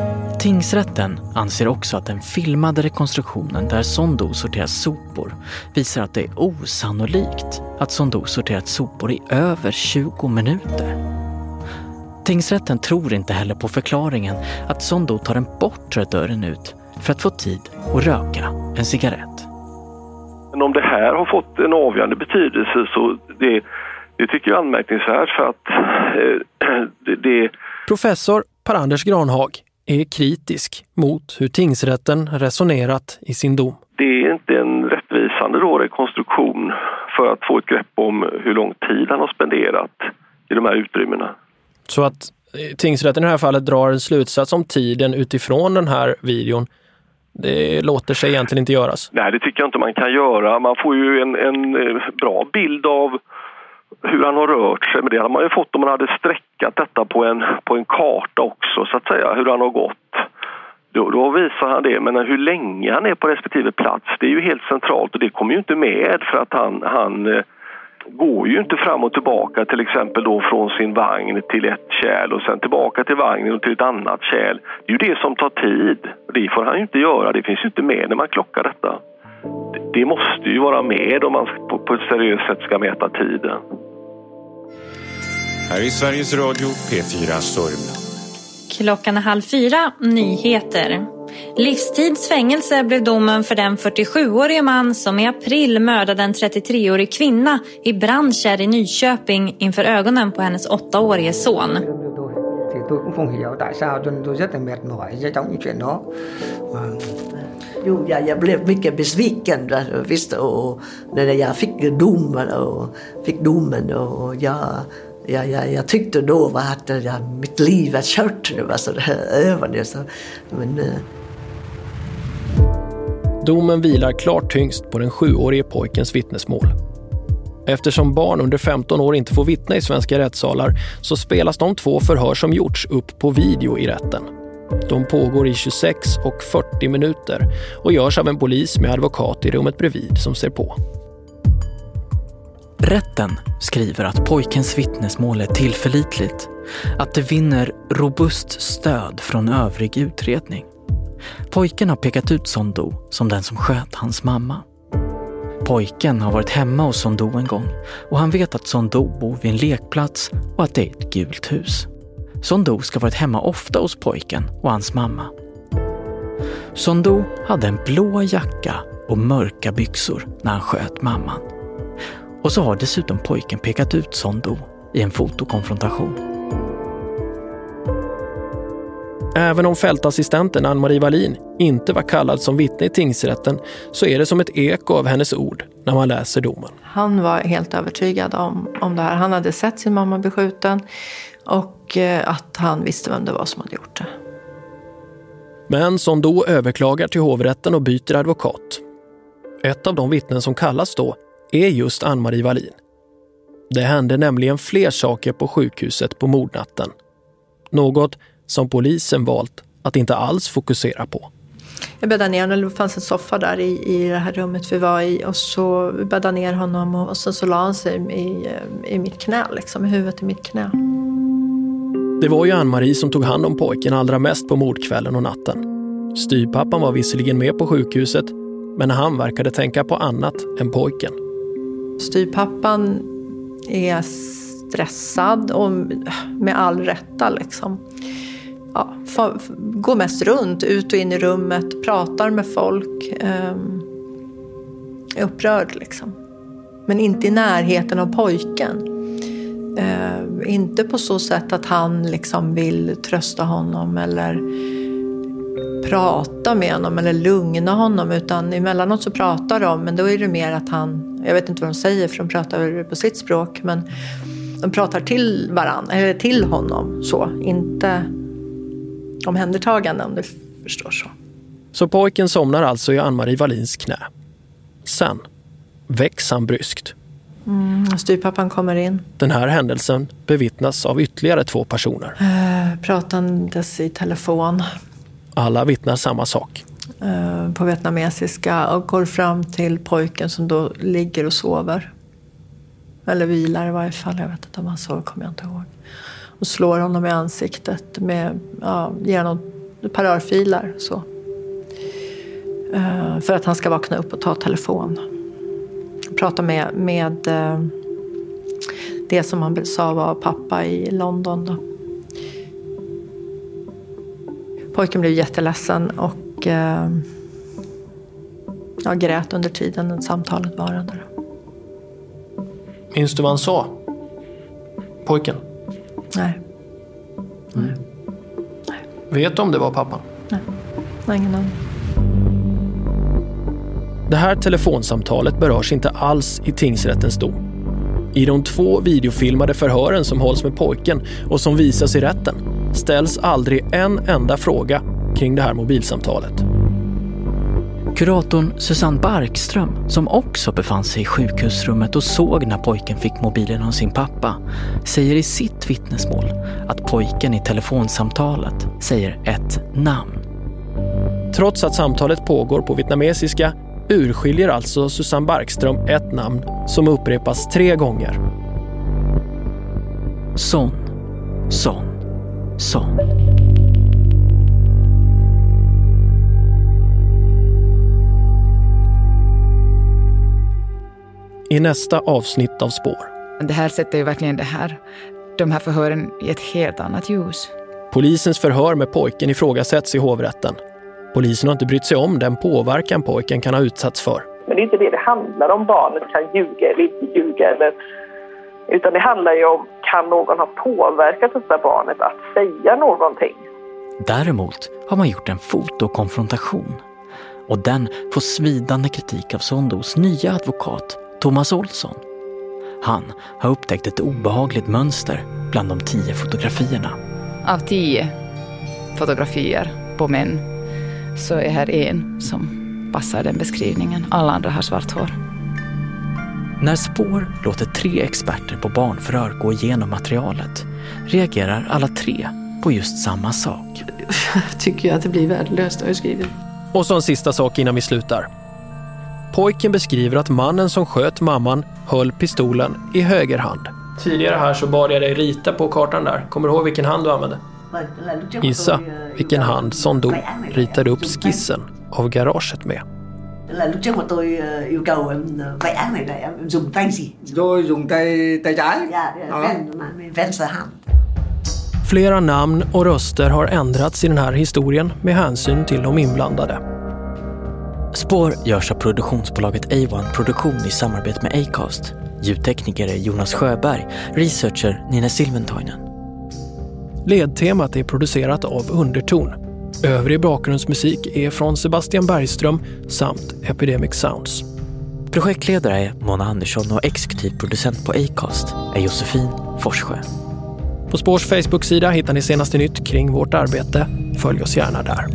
Tingsrätten anser också att den filmade rekonstruktionen där Son Do sorterar sopor visar att det är osannolikt att Son Do sorterat sopor i över 20 minuter. Tingsrätten tror inte heller på förklaringen att Son Do tar den bortre dörren ut för att få tid att röka en cigarett. Men om det här har fått en avgörande betydelse så det tycker jag är anmärkningsvärt för att det... Professor Per-Anders Granhag är kritisk mot hur tingsrätten resonerat i sin dom. Det är inte en rättvisande rekonstruktion för att få ett grepp om hur lång tid han har spenderat i de här utrymmena. Så att tingsrätten i det här fallet drar en slutsats om tiden utifrån den här videon, det låter sig egentligen inte göras. Nej, det tycker jag inte man kan göra. Man får ju en bra bild av hur han har rört sig. Men det hade man ju fått om man hade sträckat detta på en karta också, så att säga, hur han har gått. Då visar han det. Men hur länge han är på respektive plats, det är ju helt centralt. Och det kommer ju inte med för att han går ju inte fram och tillbaka, till exempel då från sin vagn till ett kärl och sen tillbaka till vagnen och till ett annat kärl. Det är ju det som tar tid. Det får han ju inte göra. Det finns ju inte med när man klockar detta. Det måste ju vara med om man på ett seriöst sätt ska mäta tiden. Här i Sveriges Radio P4 Sörmland. Klockan är 3:30, nyheter. Livstidsfängelse blev domen för den 47-årige man som i april mördade en 33-årig kvinna i Brandkärr i Nyköping inför ögonen på hennes 8-årige son. Jo, jag blev mycket besviken, visst, och när jag fick domen och jag tyckte då att mitt liv var kört nu, alltså det här över det, så men Domen vilar klart tyngst på den 7-årige pojkens vittnesmål. Eftersom barn under 15 år inte får vittna i svenska rättssalar så spelas de 2 förhör som gjorts upp på video i rätten. De pågår i 26 och 40 minuter och görs av en polis med advokat i rummet bredvid som ser på. Rätten skriver att pojkens vittnesmål är tillförlitligt, att det vinner robust stöd från övrig utredning. Pojken har pekat ut Son Do som den som sköt hans mamma. Pojken har varit hemma hos Son Do en gång och han vet att Son Do bor vid en lekplats och att det är ett gult hus. Son Do ska varit hemma ofta hos pojken och hans mamma. Son Do hade en blå jacka och mörka byxor när han sköt mamman. Och så har dessutom pojken pekat ut Son Do i en fotokonfrontation. Även om fältassistenten Ann-Marie Wallin inte var kallad som vittne i tingsrätten så är det som ett eko av hennes ord när man läser domen. Han var helt övertygad om det här. Han hade sett sin mamma beskjuten och att han visste vem det var som hade gjort det. Men Son Do överklagar till hovrätten och byter advokat. Ett av de vittnen som kallas då är just Ann-Marie Wallin. Det hände nämligen fler saker på sjukhuset på mordnatten. Något som polisen valt att inte alls fokusera på. Jag bäddade ner honom, det fanns en soffa där i det här rummet vi var i och så bäddade ner honom och så la han sig i mitt knä, liksom, i huvudet i mitt knä. Det var ju Ann-Marie som tog hand om pojken allra mest på mordkvällen och natten. Styrpappan var visserligen med på sjukhuset men han verkade tänka på annat än pojken. Styrpappan är stressad och med all rätta liksom. Ja, går mest runt, ut och in i rummet, pratar med folk, är upprörd liksom. Men inte i närheten av pojken. Inte på så sätt att han liksom vill trösta honom eller prata med honom eller lugna honom, utan emellanåt så pratar de, men då är det mer att han, jag vet inte vad de säger för de pratar på sitt språk, men de pratar till varann eller till honom så, inte omhändertagande om du förstår så. Så pojken somnar alltså i Ann-Marie Wallins knä. Sen väcks han bryskt. Styrpappan kommer in. Den här händelsen bevittnas av ytterligare 2 personer. Pratandes i telefon. Alla vittnar samma sak. På vietnamesiska och går fram till pojken som då ligger och sover. Eller vilar i varje fall, jag vet inte om han sover, kommer jag inte ihåg. Och slår honom i ansiktet med, ger honom ett par örfilar så. För att han ska vakna upp och ta telefon. Prata med det som han sa var pappa i London då. Pojken blev jätteledsen och jag grät under tiden samtalet varade. Minns du vad han sa? Pojken? Nej. Vet du om det var pappan? Nej, ingen aning. Det här telefonsamtalet berörs inte alls i tingsrättens dom. I de 2 videofilmade förhören som hålls med pojken och som visas i rätten ställs aldrig en enda fråga kring det här mobilsamtalet. Kuratorn Susanne Barkström, som också befann sig i sjukhusrummet och såg när pojken fick mobilen av sin pappa, säger i sitt vittnesmål att pojken i telefonsamtalet säger ett namn. Trots att samtalet pågår på vietnamesiska urskiljer alltså Susanne Barkström ett namn som upprepas 3 gånger. Son. I nästa avsnitt av Spår. Det här sätter ju verkligen de här förhören i ett helt annat ljus. Polisens förhör med pojken ifrågasätts i hovrätten. Polisen har inte brytt sig om den påverkan pojken kan ha utsatts för. Men det är inte det handlar om. Barnet kan ljuga eller inte ljuga. Utan det handlar ju om, kan någon ha påverkat detta barnet att säga någonting? Däremot har man gjort en fotokonfrontation. Och den får svidande kritik av Sondos nya advokat, Thomas Olsson. Han har upptäckt ett obehagligt mönster bland de 10 fotografierna. Av 10 fotografier på män så är här en som passar den beskrivningen. Alla andra har svart hår. När Spår låter 3 experter på barnförhör gå igenom materialet reagerar alla 3 på just samma sak. Tycker jag att det blir värdelöst att jag skrivit. Och så en sista sak innan vi slutar. Pojken beskriver att mannen som sköt mamman höll pistolen i höger hand. Tidigare här så bad jag dig rita på kartan där. Kommer du ihåg vilken hand du använde? Gissa vilken hand som då ritade upp skissen av garaget med. Lúc trước mà tôi yêu cầu em vẽ này là em dùng tay gì? Tôi dùng tay trái. Ja, vänster hand. Flera namn och röster har ändrats i den här historien med hänsyn till de inblandade. Spår görs av produktionsbolaget A1 Produktion i samarbete med Acast. Ljudtekniker är Jonas Sjöberg, researcher Nina Silventoinen. Ledtemat är producerat av Underton. Övrig bakgrundsmusik är från Sebastian Bergström samt Epidemic Sounds. Projektledare är Mona Andersson och exekutiv producent på Acast är Josefin Forssjö. På Spårs Facebook-sida hittar ni senaste nytt kring vårt arbete. Följ oss gärna där.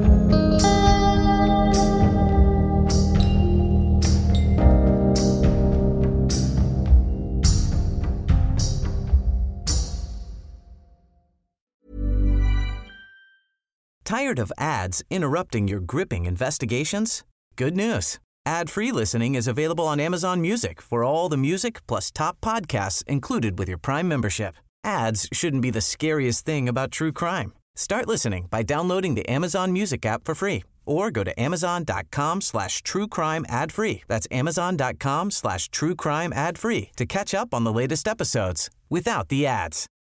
Tired of ads interrupting your gripping investigations? Good news. Ad-free listening is available on Amazon Music for all the music plus top podcasts included with your Prime membership. Ads shouldn't be the scariest thing about true crime. Start listening by downloading the Amazon Music app for free or go to amazon.com/truecrime ad-free. That's amazon.com/truecrime ad-free to catch up on the latest episodes without the ads.